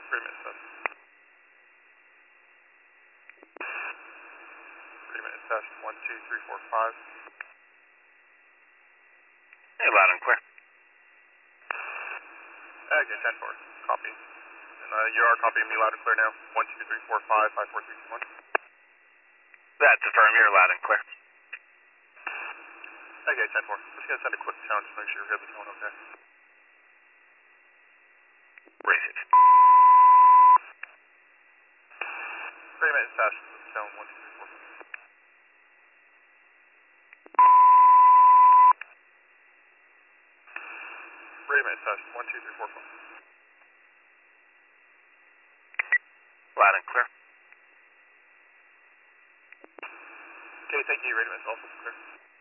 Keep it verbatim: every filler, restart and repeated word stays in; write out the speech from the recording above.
Agreement test. Agreement test one two three four five. Hey, loud and clear. Okay, ten four. Copy. And uh, you are copying me loud and clear now. one two three four five five four three two one. That's affirm, you're loud and clear. Okay, ten four. Just gonna send a quick tone just make sure you hear the tone okay. Raise it. Agreement test. Tone one two three four five. Agreement test one two three four five. Loud and clear. Okay, thank you. Agreement also clear.